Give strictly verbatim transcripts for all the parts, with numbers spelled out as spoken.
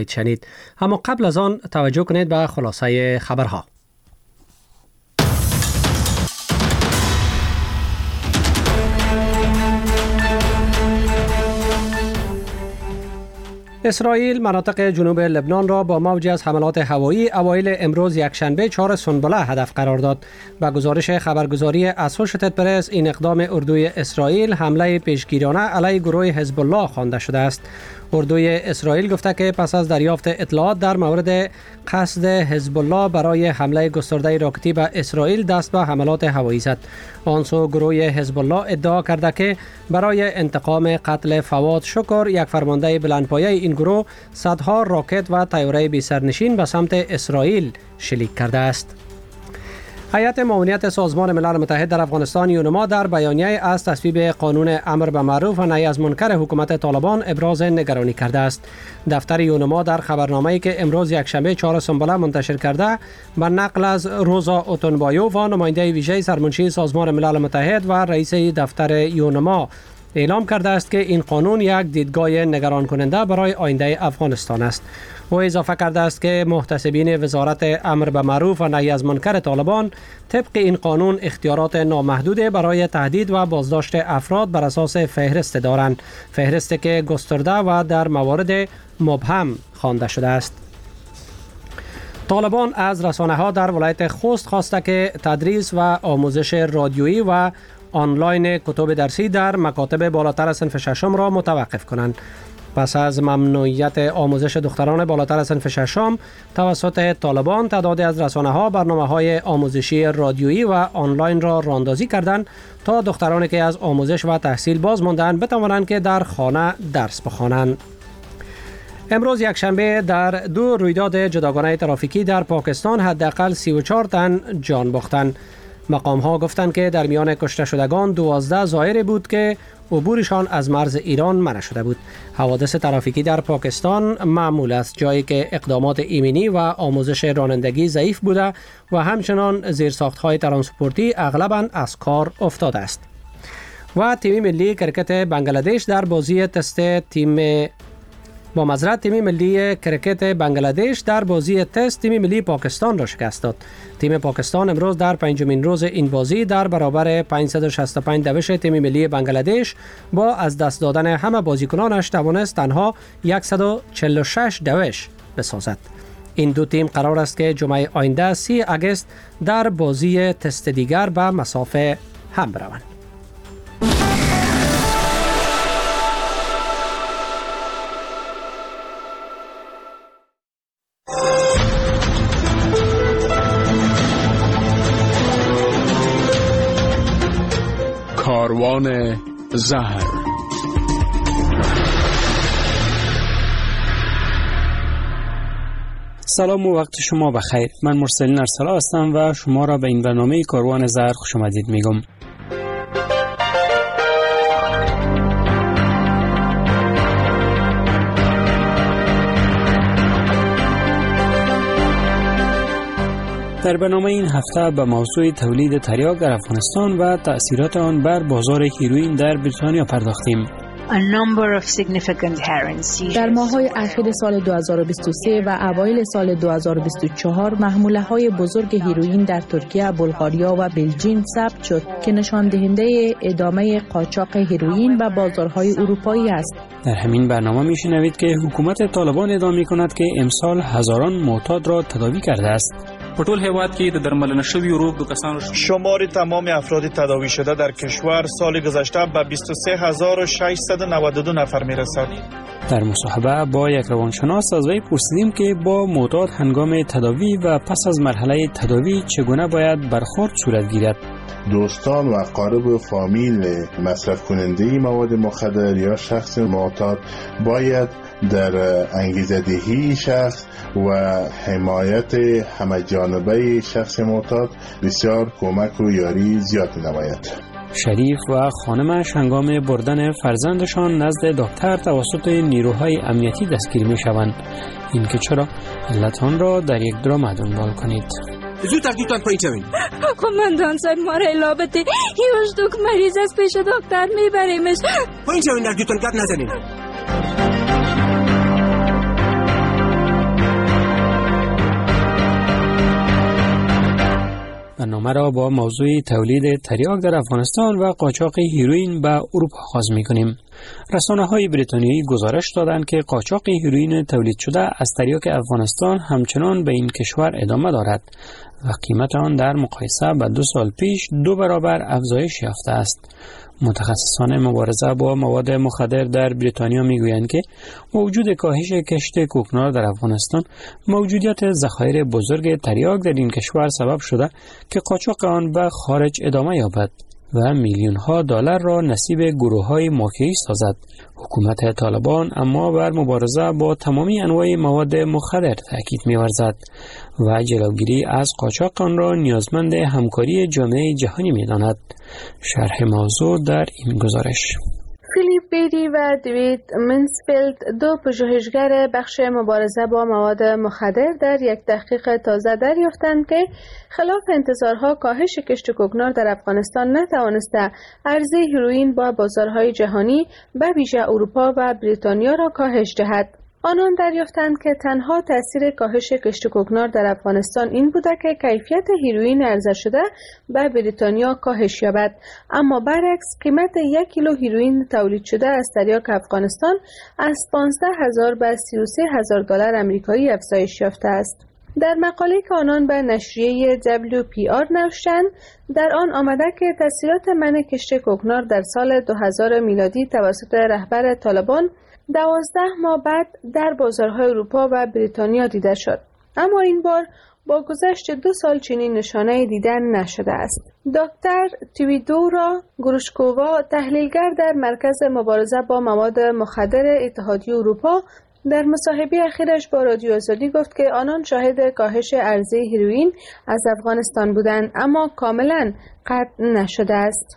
شنید. اما قبل از آن توجه کنید به خلاصه خبرها. اسرائیل مناطق جنوب لبنان را با موجی از حملات هوایی اوایل امروز یکشنبه چهار سنبله هدف قرار داد. با گزارش خبرگزاری اسوشیتد پرس، این اقدام اردوی اسرائیل حمله پیشگیرانه علیه گروه حزب الله خوانده شده است. اردوی اسرائیل گفته که پس از دریافت اطلاعات در مورد قصد حزب الله برای حمله گسترده راکتی به اسرائیل دست به حملات هوایی زد. آن سو گروه حزب الله ادعا کرده که برای انتقام قتل فواد شکر، یک فرمانده بلندپایه این گروه، صدها راکت و طیاره بی سرنشین به سمت اسرائیل شلیک کرده است. هیئت معاونیت سازمان ملل متحد در افغانستان یونما در بیانیه از تصویب قانون امر به معروف و نهی از منکر حکومت طالبان ابراز نگرانی کرده است. دفتر یونما در خبرنامه‌ای که امروز یکشنبه چهار سنبله منتشر کرده، به نقل از روزا اوتونبایوف، نماینده ویژه سرمنشی سازمان ملل متحد و رئیس دفتر یونما، اعلام کرده است که این قانون یک دیدگاه نگران کننده برای آینده افغانستان است. او اضافه کرده است که محتسبین وزارت امر به معروف و نهی از منکر طالبان طبق این قانون اختیارات نامحدود برای تهدید و بازداشت افراد بر اساس فهرست دارند، فهرستی که گسترده و در موارد مبهم خوانده شده است. طالبان از رسانه‌ها در ولایت خوست خواسته که تدریس و آموزش رادیویی و آنلاین کتب درسی در مکاتب بالاتر صنف ششم را متوقف کنند. پس از ممنوعیت آموزش دختران بالاتر صنف ششم توسط طالبان، تعدادی از رسانه‌ها برنامه‌های آموزشی رادیویی و آنلاین را راندازی کردند تا دخترانی که از آموزش و تحصیل باز ماندند بتوانند که در خانه درس بخوانند. امروز یکشنبه در دو رویداد جداگانه ترافیکی در پاکستان حداقل سی و چهار تن جان باختند. مقام ها گفتند که در میان کشته شدگان دوازده زائر بود که عبورشان از مرز ایران منع شده بود. حوادث ترافیکی در پاکستان معمول است، جایی که اقدامات ایمنی و آموزش رانندگی ضعیف بوده و همچنان زیرساخت‌های ترانسپورتی اغلباً از کار افتاده است. و تیم ملی کرکت بنگلادش در بازی تست تیم با معذرت تیم ملی کرکت بنگلادش در بازی تست تیم ملی پاکستان را شکست داد. تیم پاکستان امروز در پنجمین روز این بازی در برابر پانصد و شصت و پنج دوش تیم ملی بنگلادش با از دست دادن همه بازیکنانش توانست تنها صد و چهل و شش دوش بسازد. این دو تیم قرار است که جمعه آینده سی آگوست در بازی تست دیگر به مسافه هم بروند. کاروان زهر. سلام و وقت شما بخیر. من مرسلین ارسلا هستم و شما را به این برنامه کاروان زهر خوش آمدید میگم. در برنامه این هفته به موضوع تولید تریاک در افغانستان و تأثیرات آن بر بازار هیروئین در بریتانیا پرداختیم. در ماه‌های اخیر سال دو هزار و بیست و سه و اوایل سال دو هزار و بیست و چهار محموله‌های بزرگ هیروئین در ترکیه، بلغاریا و بلژیم ثبت شد که نشان دهنده ادامه قاچاق هیروئین به بازارهای اروپایی است. در همین برنامه میشنوید که حکومت طالبان ادعا می‌کند که امسال هزاران معتاد را تداوی کرده است. په ټول هیواد کې د درملنه شوی روغ د کسانو شمار تمام افراد تداوی شده در کشور سال گذشته به بیست و سه هزار و ششصد و نود و دو نفر میرسد. در مصاحبه با یک روانشناس از وی پرسیدیم که با معتاد هنگام تداوی و پس از مرحله تداوی چگونه باید برخورد صورت گیرد. دوستان و اقارب و فامیل مصرف کننده مواد مخدر یا شخص معتاد باید در انگیزه‌دهی شخص و حمایت همه جانبه شخص معتاد بسیار کمک و یاری زیاد نماید. شریف و خانمش هنگام بردن فرزندشان نزد دکتر توسط نیروهای امنیتی دستگیر می شوند. این که چرا؟ علت آن را در یک درام دنبال کنید. زودتر دوتان پایین شوین. قماندان صاحب ما را لابد هیچ دوک مریض از پیش دکتر میبریمش. پایین شوین، در دوتان گپ نزنین. برنامه را با موضوع تولید تریاک در افغانستان و قاچاق هیروئین به اروپا آغاز می‌کنیم. رسانه‌های بریتانیایی گزارش دادند که قاچاق هیروئین تولید شده از تریاک افغانستان همچنان به این کشور ادامه دارد و قیمت آن در مقایسه با دو سال پیش دو برابر افزایش یافته است. متخصصان مبارزه با مواد مخدر در بریتانیا میگویند که وجود کاهش کشت کوکنار در افغانستان موجودیت ذخایر بزرگ تریاک در این کشور سبب شده که قاچاق آن به خارج ادامه یابد و میلیون ها دلار را نصیب گروه های مافیایی سازد. حکومت طالبان اما بر مبارزه با تمامی انواع مواد مخدر تاکید می‌ورزد و جلوگیری از قاچاق آن را نیازمند همکاری جامعه جهانی می‌داند. شرح موضوع در این گزارش. فیلیپ بیری و دیوید منسفیلد، دو پژوهشگر بخش مبارزه با مواد مخدر، در یک تحقیق تازه دریافتند که خلاف انتظارها کاهش کشت کوکنار در افغانستان نتوانسته عرضه هیروئین با بازارهای جهانی به ویژه اروپا و بریتانیا را کاهش دهد. آنان دریافتند که تنها تأثیر کاهش کشت کوکنار در افغانستان این بوده که کیفیت هیروئین عرضه شده به بریتانیا کاهش یابد، اما برعکس قیمت یک کیلو هیروئین تولید شده از تریاک افغانستان از پانزده هزار به سی و سه هزار دلار آمریکایی افزایش یافته است. در مقاله که آنان به نشریه دبلیو پی آر نوشتند، در آن آمده که تأثیرات منع کشت کوکنار در سال دو هزار میلادی توسط رهبر طالبان دوازده ماه بعد در بازارهای اروپا و بریتانیا دیده شد، اما این بار با گذشت دو سال چنین نشانه دیدن نشده است. دکتر تویدورا گروشکووا، تحلیلگر در مرکز مبارزه با مواد مخدر اتحادیه اروپا، در مصاحبه اخیرش با رادیو آزادی گفت که آنان شاهد کاهش عرضه هیروئین از افغانستان بودند، اما کاملا قطع نشده است.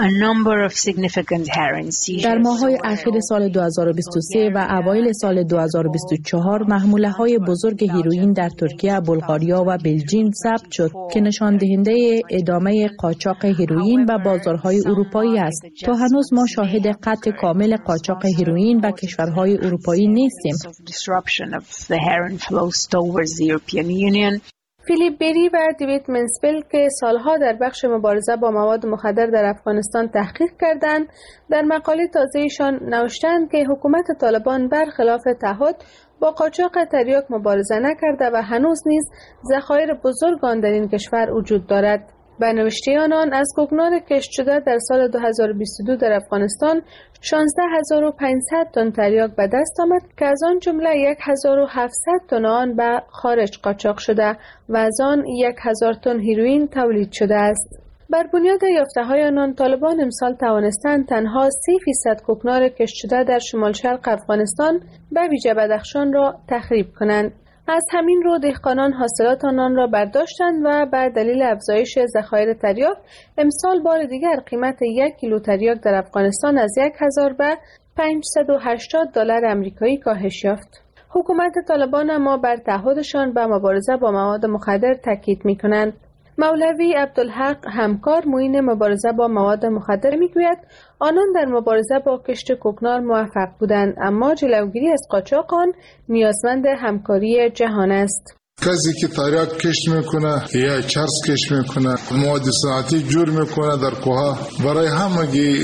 در ماه‌های اخیر سال دو هزار و بیست و سه و اوایل سال دو هزار و بیست و چهار محموله‌های بزرگ هیروئین در ترکیه، بلغاریا و بلژیم ثبت شد که نشان دهنده ادامه قاچاق هیروئین به بازارهای اروپایی است. تا هنوز ما شاهد قطع کامل قاچاق هیروئین به کشورهای اروپایی نیستیم. فیلیپ بیری و دیوید منسفیلد که سالها در بخش مبارزه با مواد مخدر در افغانستان تحقیق کردند، در مقاله تازه‌ایشان نوشتند که حکومت طالبان برخلاف تعهد با قاچاق تریاک مبارزه نکرده و هنوز نیز ذخایر بزرگ آن در این کشور وجود دارد. به نوشته آنان، از کوکنار کشت شده در سال دو هزار و بیست و دو در افغانستان شانزده هزار و پانصد تن تریاک به دست آمد که از آن جمله هزار و هفتصد تن آن به خارج قاچاق شده و از آن هزار تن هیروئین تولید شده است. بر بنیاد یافته‌های آنان، طالبان امسال توانستند تنها سی فیصد کوکنار کشت شده در شمال شرق افغانستان به ویژه بدخشان را تخریب کنند. از همین رو دهقانان حاصلات آنان را برداشتند و بر دلیل افزایش ذخایر تریاک امسال بار دیگر قیمت یک کیلو تریاک در افغانستان از یک هزار به پانصد و هشتاد دلار آمریکایی کاهش یافت. حکومت طالبان اما بر تعهدشان به مبارزه با مواد مخدر تاکید می‌کنند. مولوی عبدالحق همکار معین مبارزه با مواد مخدر میگوید آنان در مبارزه با کشت کوکنار موفق بودند، اما جلوگیری از قاچاق آن نیازمند همکاری جهان است. کسی که تریاک کشت میکنه یا چرس کشت میکنه، مواد صنعتی جور میکنه در کوها، برای همگی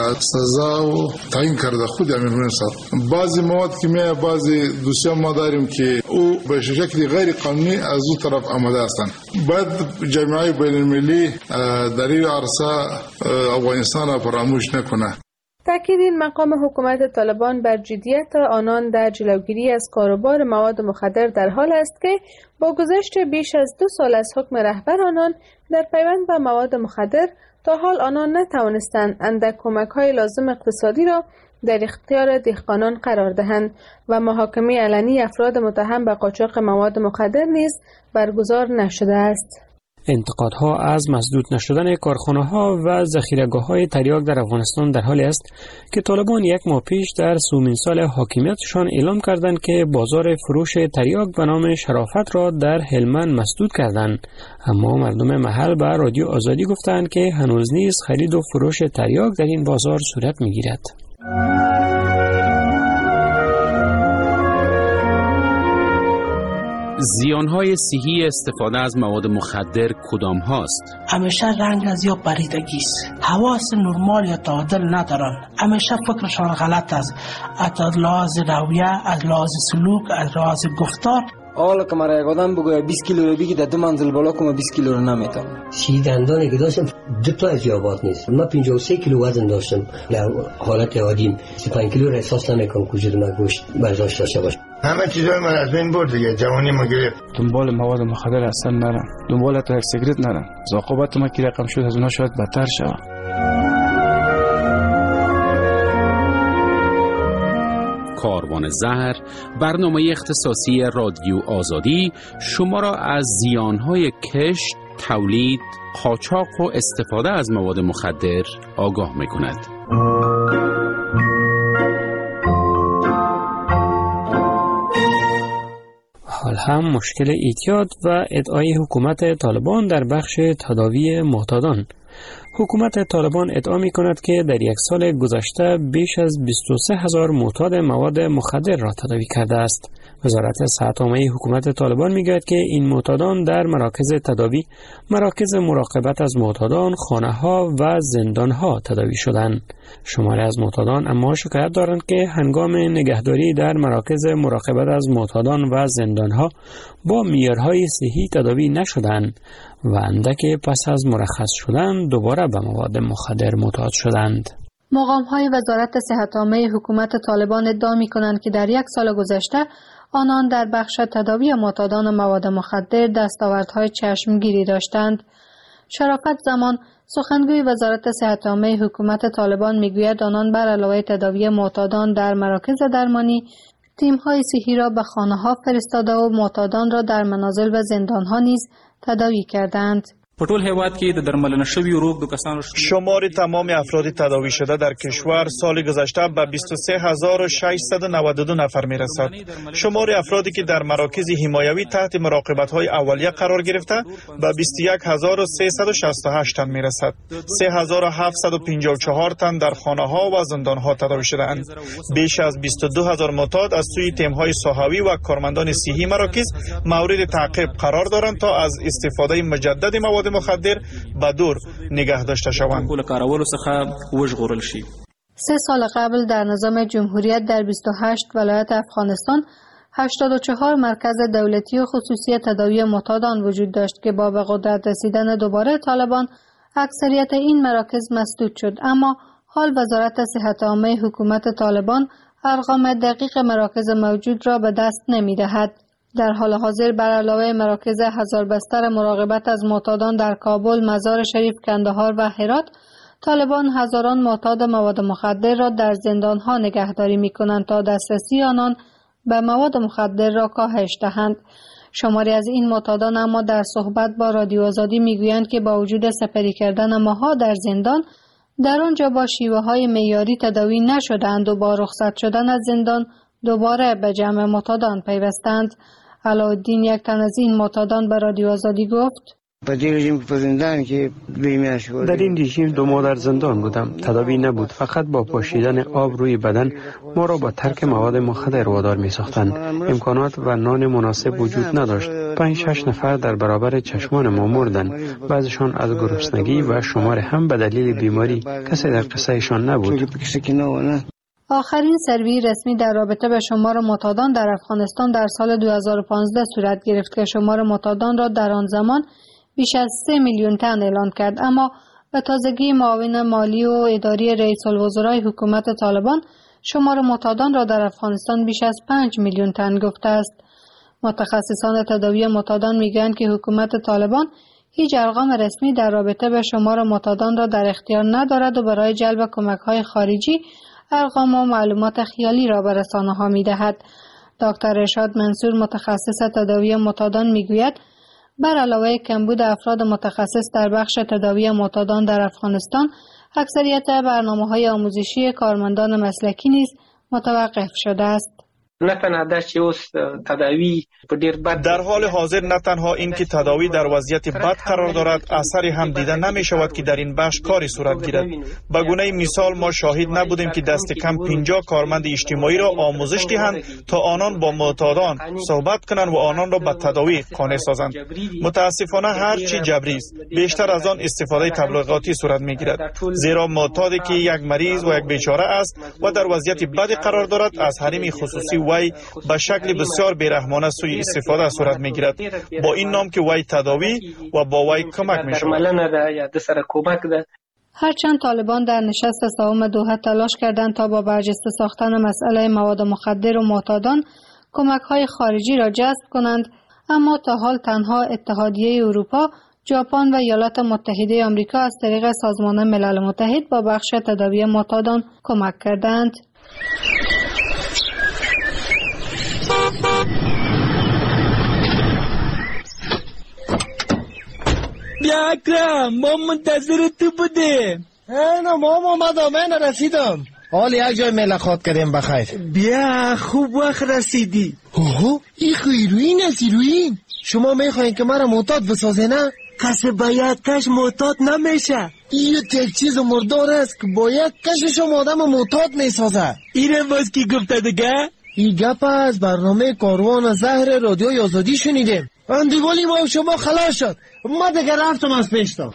سزا و تعیین کرده خود امیر نصر. بعضی مواد که میه بعضی دوسیه ما داریم که او به شکل غیر قانونی از او طرف آمده هستند. باید جامعه بین المللی در این عرصه افغانستان را فراموش نکنه. تأکید این مقام حکومت طالبان بر جدیت آنان در جلوگیری از کاروبار مواد مخدر در حال است که با گذشت بیش از دو سال از حکم رهبر آنان در پیوند به مواد مخدر تا حال آنان نتوانستند اندک کمک‌های لازم اقتصادی را در اختیار دهقانان قرار دهند و محاکمه علنی افراد متهم به قاچاق مواد مخدر نیز برگزار نشده است. انتقادها از مسدود نشدن کارخانه‌ها و ذخیره‌گاه‌های تریاک در افغانستان در حالی است که طالبان یک ماه پیش در سومین سال حاکمیتشان اعلام کردند که بازار فروش تریاک به نام شرافت را در هلمند مسدود کردند، اما مردم محل به رادیو آزادی گفتند که هنوز نیز خرید و فروش تریاک در این بازار صورت می‌گیرد. زیانهای صحی استفاده از مواد مخدر کدام هاست؟ همیشه رنگ از یا پریدگی است. حواس نرمال یا تعادل ندارن. همیشه فکرشان غلط است. از لحاظ رویه، از لحاظ سلوک، از لحاظ گفتار. حالا که مرا یک آدم بگوید بیست کیلو رو بگی در دو منزل بالا کنم بیست کیلو رو نمیتونم. سی دندانی که داشتم دو تا اضافات نیست. من پنجاه و سه کیلو وزن داشتم. در حالت عادیم سی و پنج کیلو رو احساس نمیکنم که وجود من گوشت برداشت داشته باشه. همه چیزای من از بین برد دیگه. جوانی ما گرفت. دنبال مواد مخدر اصلا نرم. دنبال تا سیگرت نرم. عاقبت ما که رقم شد از اونها شاید بدتر شود. کاروان زهر، برنامه اختصاصی رادیو آزادی شما را از زیانهای کشت، تولید، قاچاق و استفاده از مواد مخدر آگاه می‌کند. حال هم مشکل اعتیاد و ادعای حکومت طالبان در بخش تداوی معتادان. حکومت طالبان ادعا می کند که در یک سال گذشته بیش از بیست و سه هزار معتاد مواد مخدر را تداوی کرده است. وزارت صحت عامه حکومت طالبان می گوید که این معتادان در مراکز تداوی، مراکز مراقبت از معتادان، خانه ها و زندان ها تداوی شدند. شماری از معتادان اما شکایت دارند که هنگام نگهداری در مراکز مراقبت از معتادان و زندان ها با معیارهای صحی تداوی نشدند و اندک پس از مرخص شدن دوباره به مواد مخدر معتاد شدند. مقام‌های وزارت صحت عامه حکومت طالبان ادعا می‌کنند که در یک سال گذشته آنان در بخش تداوی معتادان مواد مخدر دستاوردهای چشمگیری داشتند. شرافت زمان، سخنگوی وزارت صحت عامه حکومت طالبان می‌گوید آنان بر علاوه تداوی معتادان در مراکز درمانی، تیم‌های صحی را به خانه‌ها فرستاده و معتادان را در منازل و زندان‌ها نیز تداوی کردند. په ټول هیواد کې د درملنه شویو روغ د کسانو شمار تمام افراد تداوی شده در کشور سال گذشته به بیست و سه هزار و ششصد و نود و دو نفر میرسد. شمار افرادی که در مراکز حمایوی تحت مراقبت‌های اولیه قرار گرفته به بیست و یک هزار و سیصد و شصت و هشت تن میرسد. سه هزار و هفتصد و پنجاه و چهار تن در خانه‌ها و زندان‌ها تداوی شده‌اند. بیش از بیست و دو هزار معتاد از سوی تیم‌های ساحوی و کارمندان صحی مراکز مورد تعقیب قرار دارند تا از استفاده مجدد مواد مخدر به دور نگه داشته شوند. سه سال قبل در نظام جمهوریت در بیست و هشت ولایت افغانستان هشتاد و چهار مرکز دولتی و خصوصی تداوی معتادان وجود داشت که با به قدرت رسیدن دوباره طالبان اکثریت این مراکز مسدود شد، اما حال وزارت صحت عامه حکومت طالبان ارقام دقیق مراکز موجود را به دست نمی دهد. در حال حاضر بر علاوه مراکز هزار بستر مراقبت از معتادان در کابل، مزار شریف، کندهار و هرات، طالبان هزاران معتاد مواد مخدر را در زندانها نگهداری می کنند تا دسترسی آنان به مواد مخدر را کاهش دهند. شماری از این معتادان اما در صحبت با رادیو آزادی می گویند که با وجود سپری کردن ماها در زندان، در آنجا با شیوه های معیاری تداوی نشدند و با رخصت شدن از زندان دوباره به جمع معتادان پیوستند. علاءالدین، یک تن از این معتادان به رادیو آزادی گفت: در این رژیم که زندان که در این رژیم دو ماه در زندان بودم. تداوی نبود، فقط با پاشیدن آب روی بدن ما را با ترک مواد مخدر وادار می ساختند. امکانات و نان مناسب وجود نداشت. پنج شش نفر در برابر چشمان ما مردند. بعضشان از گرسنگی و شمار هم به دلیل بیماری. کسی در قصهشان نبود. آخرین سروی رسمی در رابطه به شمار معتادان در افغانستان در سال دو هزار و پانزده صورت گرفت که شمار معتادان را در آن زمان بیش از سه میلیون تن اعلان کرد، اما به تازگی معاون مالی و اداری رئیس الوزرای حکومت طالبان شمار معتادان را در افغانستان بیش از پنج میلیون تن گفته است. متخصصان تداوی معتادان میگویند که حکومت طالبان هیچ ارقام رسمی در رابطه به شمار معتادان را در اختیار ندارد و برای جلب کمک‌های خارجی ارقام و معلومات خیالی را به رسانه‌ها می‌دهد. دکتر رشاد منصور، متخصص تداوی معتادان، می‌گوید بر علاوه کمبود افراد متخصص در بخش تداوی معتادان در افغانستان، اکثریت برنامه‌های آموزشی کارمندان مسلکی نیز متوقف شده است. نه تنها دا چې اوس تداوی په ډیر بد در حال حاضر نه تنها این که تداوی در وضعیت بد قرار دارد، اثری هم دیده نمی شود که در این بخش کاری صورت گیرد. به گونه مثال ما شاهد نبودیم که دست کم پنجاه کارمند اجتماعی را آموزش دهند تا آنان با معتادان صحبت کنند و آنان را به تداوی قانع سازند. متاسفانه هر چی جبری است، بیشتر از آن استفاده تبلیغاتی صورت میگیرد، زیرا معتادی که یک مریض و یک بیچاره است و در وضعیت بدی قرار دارد، از حریم خصوصی وی به شکل بسیار بیرحمانه سوی استفاده صورت میگیرد، با این نام که وی تداوی و با وی کمک میشود. هرچند طالبان در نشست سوم دوحه تلاش کردند تا با برجسته ساختن مسئله مواد مخدر و معتادان کمک‌های خارجی را جذب کنند، اما تا حال تنها اتحادیه اروپا، ژاپن و ایالات متحده آمریکا از طریق سازمان ملل متحد با بخش تداوی معتادان کمک کردند. بیا اکرم، ما منتظر تو بودیم. نه ماما آمدم، من رسیدم. حال یک جای ملاقات کردیم بخیر. بیا خوب وقت رسیدی. اوه این هیروین است، هیروین. شما میخواین که مرا معتاد بسازه نه؟ کسی باید کش معتاد نمیشه. این یک چیز مردار است که باید کشش آدم معتاد میسازه. اینه باز کی گفته دیگه؟ این گپ از برنامه کاروان زهر رادیوی آزادی شنیدیم. اندیوالی ما شما خلاص شد، ما دیگه رفتم از پیشتم.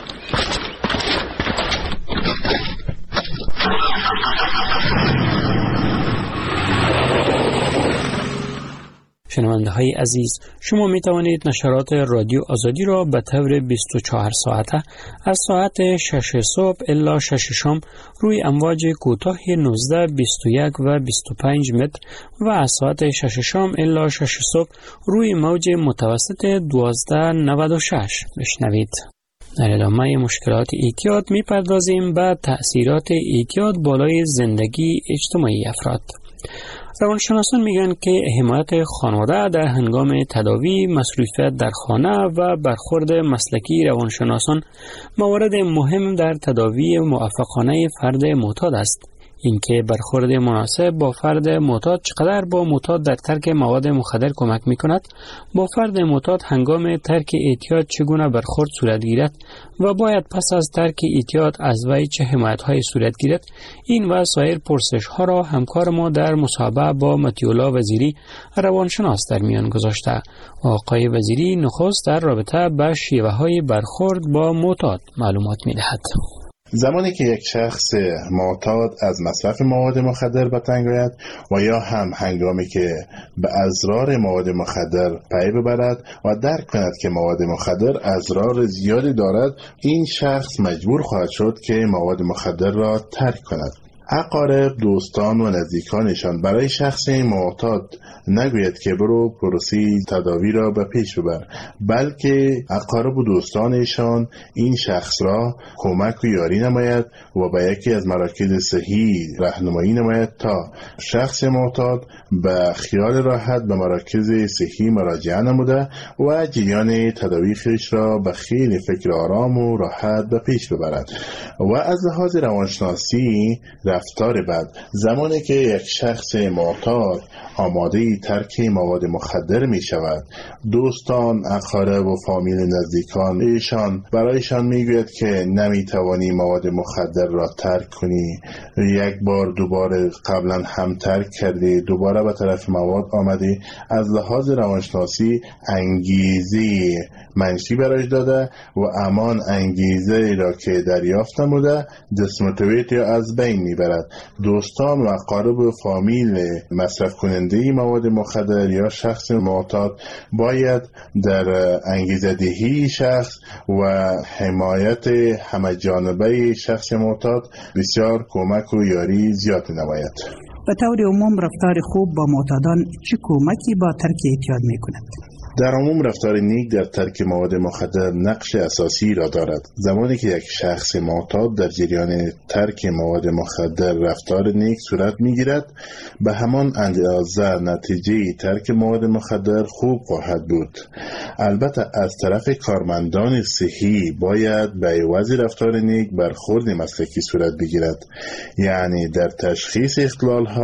شنونده های عزیز، شما می توانید نشرات رادیو آزادی را به طور بیست و چهار ساعته از ساعت شش صبح الی شش شام روی امواج کوتاه نوزده، بیست و یک و بیست و پنج متر و از ساعت شش شام الی شش صبح روی موج متوسط دوازده نود و شش بشنوید. در ادامه مشکلات اعتیاد می پردازیم به تأثیرات اعتیاد بالای زندگی اجتماعی افراد. روانشناسان میگن که حمایت خانواده در هنگام تداوی، مصروفیت در خانه و برخورد مسلکی روانشناسان موارد مهم در تداوی موفقانه فرد معتاد است. اینکه برخورد مناسب با فرد معتاد چقدر با معتاد در ترک مواد مخدر کمک میکند، با فرد معتاد هنگام ترک اعتیاد چگونه برخورد صورت گیرد و باید پس از ترک اعتیاد از وی چه حمایت های صورت گیرد، این و سایر پرسش ها را همکار ما در مصاحبه با مطیع وزیری روانشناس در میان گذاشته. آقای وزیری نخست در رابطه با شیوه های برخورد با معتاد معلومات میدهد. زمانی که یک شخص معتاد از مصرف مواد مخدر به تنگ آید و یا هم هنگامی که به اضرار مواد مخدر پی ببرد و درک کند که مواد مخدر اضرار زیادی دارد، این شخص مجبور خواهد شد که مواد مخدر را ترک کند. اقارب، دوستان و نزدیکانشان برای شخص معتاد نگوید که برو پروسه تداوی را به پیش ببر، بلکه اقارب و دوستانشان این شخص را کمک و یاری نماید و به یکی از مراکز صحی راهنمایی نماید تا شخص معتاد به خیال راحت به مراکز صحی مراجعه نموده و جریان تداوی خویش را به خیلی فکر آرام و راحت به پیش ببرد. و از لحاظ روانشناسی رفتار بد، زمانی که یک شخص معتاد آماده ترک مواد مخدر می شود، دوستان، اقارب و فامیل نزدیکان ایشان برایشان می گوید که نمی توانی مواد مخدر را ترک کنی، یک بار دوباره قبلا هم ترک کردی، دوباره به طرف مواد آمدی. از لحاظ روانشناسی انگیزه منشی برایش داده و امان انگیزه را که دریافت نموده دسموتیویت یا از بین می برد. دوستان و اقارب و فامیل مصرف کننده مواد مخدر یا شخص معتاد باید در انگیزه دهی شخص و حمایت همه جانبه شخص معتاد بسیار کمک و یاری زیاد نماید. به طور عموم رفتار خوب با معتادان چه کمکی با ترک اعتیاد می کند؟ در عموم رفتار نیک در ترک مواد مخدر نقش اساسی را دارد. زمانی که یک شخص معتاد در جریان ترک مواد مخدر رفتار نیک صورت می‌گیرد، به همان اندازه نتیجه ترک مواد مخدر خوب خواهد بود. البته از طرف کارمندان صحی باید به عوض رفتار نیک برخورد مسلکی صورت بگیرد، یعنی در تشخیص اختلال‌ها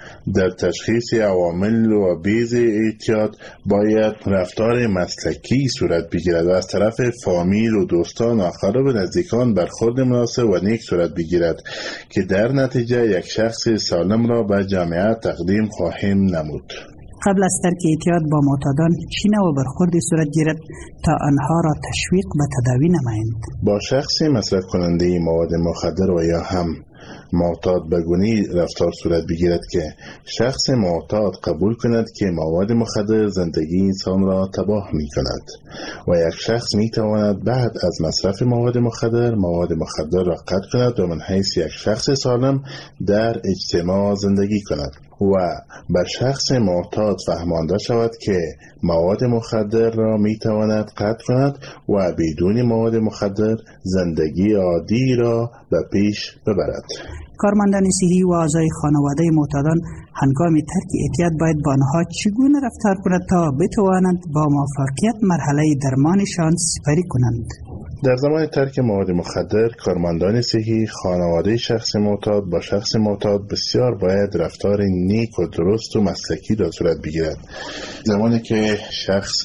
در تشخیص عوامل و بیض اعتیاد باید رفتار مسلکی صورت بگیرد و از طرف فامیل و دوستان و اقارب نزدیکان برخورد مناسب و نیک صورت بگیرد که در نتیجه یک شخص سالم را به جامعه تقدیم خواهیم نمود. قبل از ترک اعتیاد با معتادان چی نوع برخوردی صورت گیرد تا آنها را تشویق به تداوی نمایند؟ با شخصی مصرف کننده مواد مخدر و یا هم معتاد به گونه‌ای رفتار صورت بگیرد که شخص معتاد قبول کند که مواد مخدر زندگی انسان را تباه می کند و یک شخص می تواند بعد از مصرف مواد مخدر مواد مخدر را قطع کند و من حیث یک شخص سالم در اجتماع زندگی کند و به شخص معتاد فهمانده شود که مواد مخدر را می تواند قطع کند و بدون مواد مخدر زندگی عادی را به پیش ببرد. کارمندان صحی و اعضای خانواده معتادان هنگام ترک اعتیاد باید با آنها چگونه رفتار کند تا بتوانند با موفقیت مرحله درمانشان سپری کنند؟ در زمان ترک مواد مخدر کارمندان صحی خانواده شخص معتاد با شخص معتاد بسیار باید رفتار نیک و درست و مسلکی را صورت بگیرد. زمانی که شخص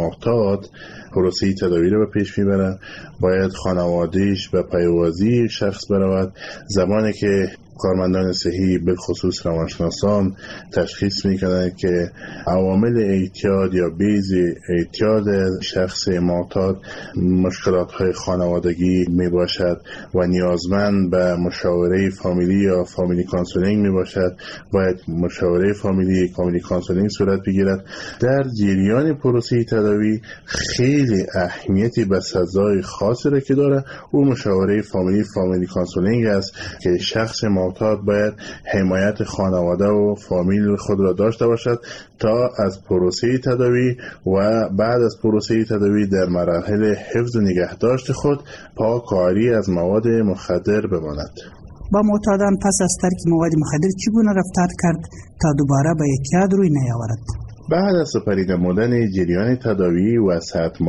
معتاد پروسه تداوی را به پیش میبرد باید خانوادهش به پیوازی شخص برود. زمانی که کارمندان صحی به خصوص روانشناسان تشخیص میکنند که عوامل اعتیاد یا بیض اعتیاد شخص معتاد مشکلات های خانوادگی می باشد و نیازمند به مشاوره فامیلی یا فامیلی کانسولینگ می باشد، باید مشاوره فامیلی فامیلی کانسولینگ صورت بگیرد. در جریان پروسه تداوی خیلی اهمیتی به سزای خاصی را که داره او مشاوره فامیلی فامیلی کانسولینگ است که شخص معتاد باید حمایت خانواده و فامیل خود را داشته باشد تا از پروسه تداوی و بعد از پروسه تداوی در مراحل حفظ و نگهداشت خود پاکاری از مواد مخدر بماند. با معتادان پس از ترک مواد مخدر چگونه رفتار کرد تا دوباره به اعتیاد روی نیاورد؟ بعد از سپری نمودن جریان تداوی و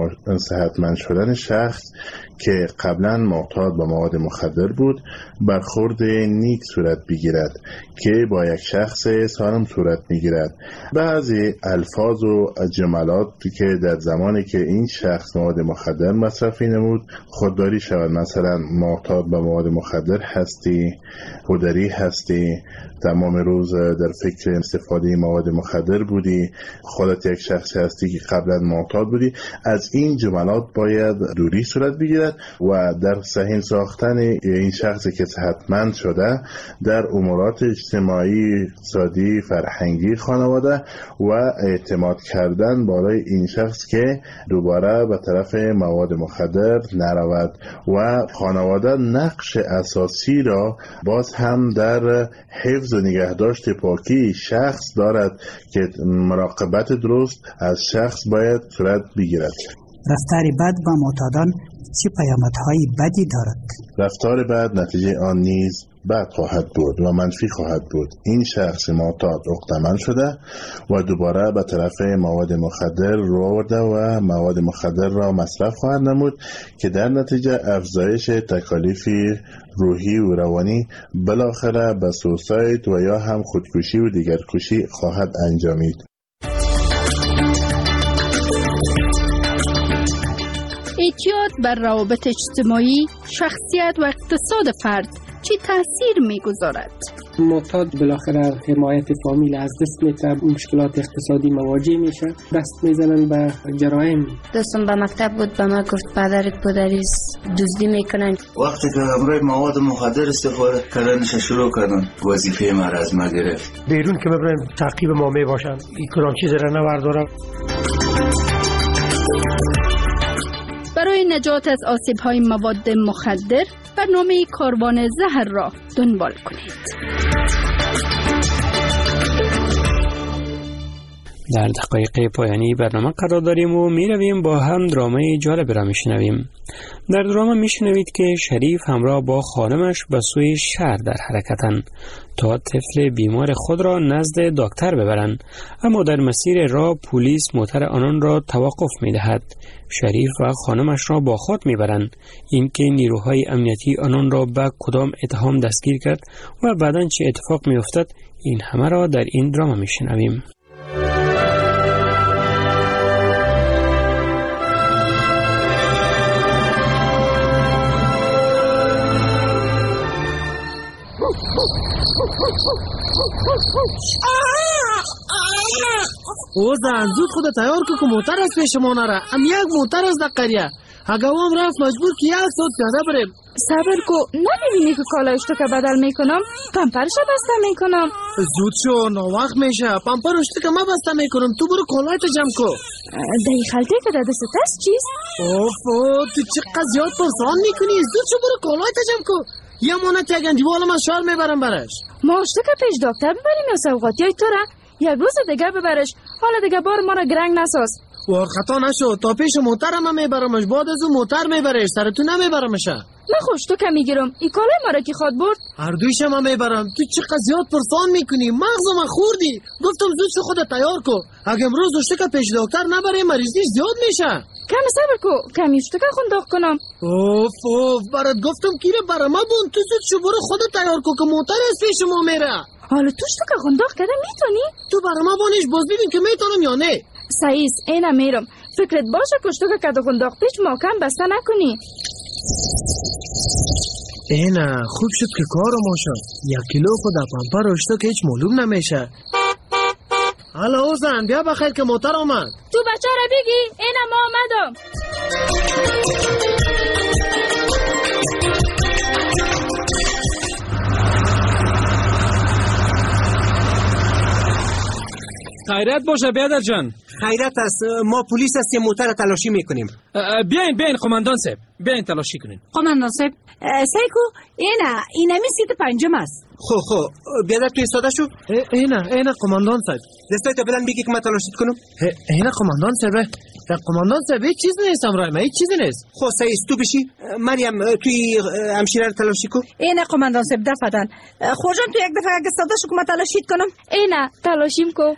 صحتمند شدن شخص که قبلا معتاد به مواد مخدر بود برخورد نیک صورت بگیرد که با یک شخص سالم صورت میگیرد. بعضی الفاظ و جملات که در زمانی که این شخص مواد مخدر مصرفی نمود خودداری شود، مثلا معتاد به مواد مخدر هستی، هودری هستی، تمام روز در فکر استفاده مواد مخدر بودی، خودت یک شخص هستی که قبلا معتاد بودی. از این جملات باید دوری صورت بگیرد و در صحیح ساختن این شخصی که صحتمند شده در امورات اجتماعی، اقتصادی، فرهنگی خانواده و اعتماد کردن بالای این شخص که دوباره به طرف مواد مخدر نرود و خانواده نقش اساسی را باز هم در حفظ و نگهداشت پاکی شخص دارد که مراقبت درست از شخص باید صورت بگیرد. رفتار بد با معتادان چه پیامدهای بدی دارد؟ رفتار بد نتیجه آن نیز بد خواهد بود و منفی خواهد بود. این شخص معتاد عقده‌مند شده و دوباره به طرف مواد مخدر رو آورده و مواد مخدر را مصرف خواهد نمود که در نتیجه افزایش تکالیف روحی و روانی بالاخره به سوساید و یا هم خودکشی و دیگرکشی خواهد انجامید. اعتیاد بر روابط اجتماعی، شخصیت و اقتصاد فرد چی تاثیر میگذارد؟ معتاد بالاخره حمایت فامیل از دست میده، مشکلات اقتصادی مواجه میشه، دست میزنن به جرایم. دوستم به مکتب بود به ما گفت پدرت پدریس دزدی میکنن. وقتی که همراه مواد مخدر استفاده کردنش شروع کردن وظیفه ما را از ما گرفت. بیرون که ببرن تعقیب ما میباشن این کدام چیز را نوردارم. برای نجات از آسیب‌های مواد مخدر برنامه کاروان زهر را دنبال کنید. در دقایق پایانی برنامه قرار داریم و می رویم با هم درامه جالب را می شنویم. در درامه می شنوید که شریف همراه با خانمش به سوی شهر در حرکتند تا طفل بیمار خود را نزد دکتر ببرند، اما در مسیر راه پلیس موتر آنان را توقف می دهد. شریف و خانمش را با خود می برند. اینکه نیروهای امنیتی آنان را به کدام اتهام دستگیر کرد و بعداً چه اتفاق می افتد، این همه را در این درامه می شنویم. او زن زود خود تیار که موتر از پیش ما نره. ام یک موتر از دقیقه اگه هم رفت مجبور که یک ساعت پیاده بریم. صبر کو، نمیبینی که کالایش تو که بدل میکنم پمپرش بسته میکنم. زود شو، نا وقت میشه. پمپرش تو که ما بسته میکنم، تو برو کالایت جمع کو. دایی خلطه که در دست است چیست؟ اوف اوف، تو چقدر زیاد پرسان میکنی. زود شو برو کالایت جمع کو. یه مونت یک اندیوال من شال میبرم برش. ما اشتو که پیش دکتر ببریم یا سوقاتی های تو را یک روز دیگه ببرش. حالا دیگه بار ما را گرنگ نساز. وار خطا نشو، تا پیش موتر هم میبرمش، بعد از اون موتر میبرش، سر تو نمیبرمش. من خوش تو که میگیرم ای کالای ما را کی خواد برد؟ هر دویش هم میبرم. تو چقدر زیاد پرسان میکنی، مغزم خوردی. گفتم زود شو خودت تیار کو. اگه امروز اشتو که پیش دکتر نبری مریضی زیاد میشه. کم صبر کو، کمی اشتو که خونداخ کنم. اوف اوف، برات گفتم کیره برما بون. تو زود شو برو خودت تیار کو که موتر از پیش ما میره. حالا توش تو که خونداخ کده میتونی؟ تو برما بونش باز ببین که میتونم یا نه. سعیس اینا میرم. فکرت باشه کشتو که کده خونداخ پیش ماکم بسته نکنی. اینا خوب شد که کارو ما شد. یک کیلو خود پمپر اشتو که هیچ معلوم نمیشه. حالا او زن بیا بخیر که موتر آمد. تو بچه را بگی اینا ما آمدم. خیرت باشه بیادر جان. خیرت است، ما پلیس هستیم، موتر تلاشی میکنیم. بیاین بیاین قماندان صاحب، بیاین تلاشی کنین. قماندان صاحب سیکو اینا اینا می سیت پنجم است. خو خو بیادر تو ایستاده شو. اینا اینا قماندان صاحب دستای تو بلند بگی که من تلاشیت کنم. اینا قماندان صاحب. قماندان صاحب هیچ چیز نیست امرای ما، هیچ چیزی نیست. خو سعیس تو بشی. مریم توی همشیره رو تلاشی کن. اینا قماندان صاحب دفعتن. خورجان تو یک دفعه اگه صدا شو که من تلاشیت کنم. اینا تلاشیم کو.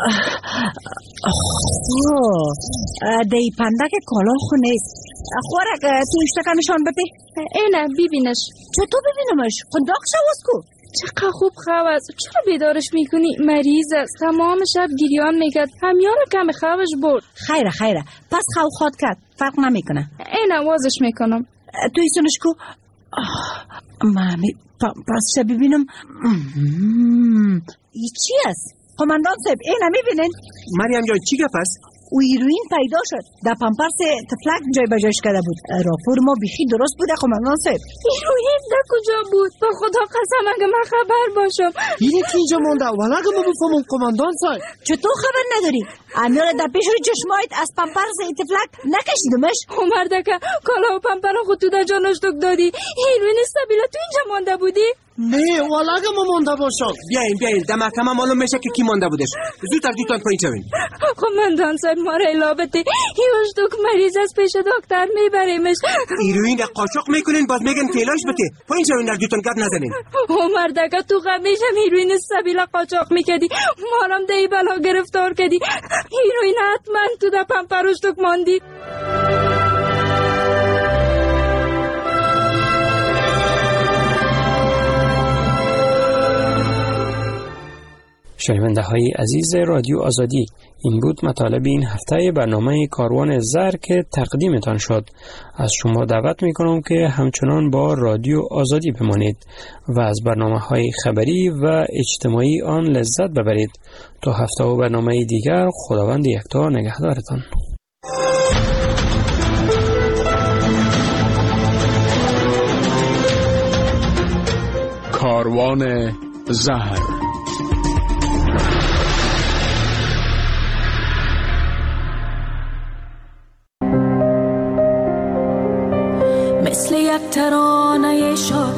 دی پندک کالا خو نیست. خورک تو اشتکه نشان بده. اینه ببینش. چطور ببینمش؟ خنداق شواز کو. چقدر خوب خواهد. چرا بیدارش میکنی؟ مریض است. تمام شب گریان میکرد. همیان کم خوابش برد. خیره خیره. پس خواب خواد کرد. فرق نمیکنه. اینه وازش میکنم. تو ایسونش کو. مامی پس شب ببینم. ای چی است؟ قماندان صاحب اینا میبینین؟ مریم جان چی گپ است؟ او هیروین پیدا شد. در پمپرس تفلک جای بجایش کرده بود. راپور ما بیخی درست بوده قماندان صاحب. هیروین در کجا بود؟ با خدا قسم اگه من خبر باشم. اینه که اینجا مونده ولی اگه ما بفهمم قماندان صاحب. چطور خبر نداری؟ امیال در پیش روی چشمایت از پمپرس تفلک نکشیدمش؟ مردکه کالا و پمپر خود تو در جانش دک دادی. هیروین استابیلا تو اینجا مونده بودی؟ نه والا اگه ما مونده باشم. بیاین بیاین در محکمه معلوم میشه که کی مونده بودش. زودتر دوتان پایین شوین. قماندان صاحب ما را الابته هیوش دک مریض از پیش دکتر میبریمش. هیروین قاچاق میکنین باز میگن که علاج بده. پایین شوین در دوتان گپ نزنین. او مردکه تو همیشه هیروین استابیلا قاچاق میکردی. ما هم دی بلا گرفتار کردی. هیروین حتما تو در پمپروش دک ماندی. شنونده های عزیز رادیو آزادی، این بود مطالب این هفته برنامه کاروان زر که تقدیمتان شد. از شما دعوت می کنم که همچنان با رادیو آزادی بمانید و از برنامه های خبری و اجتماعی آن لذت ببرید. تا هفته و برنامه دیگر، خداوند یکتا نگهدارتان. کاروان زهر. مثل یک ترانه شاد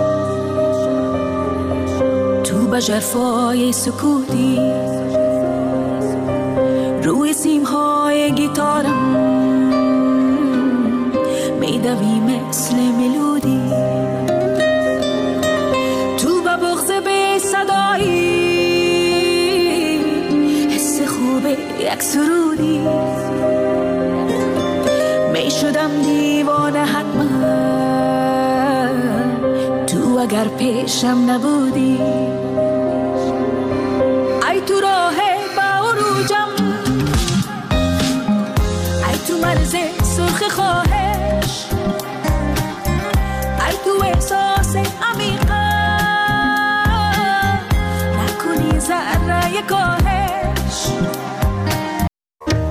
تو به ژرفای سکوتی روی سیمهای گیتارم میدوی مثل ملودی، تو با بغض به صدایی حس خوبه یک سرودی، میشدم دیوانه حتما تو اگر پیشم نبودی. ای تو راه با عروجم، ای تو مرز سرخ خواهش، ای تو احساس عمیقم نکنی ذره کاهش.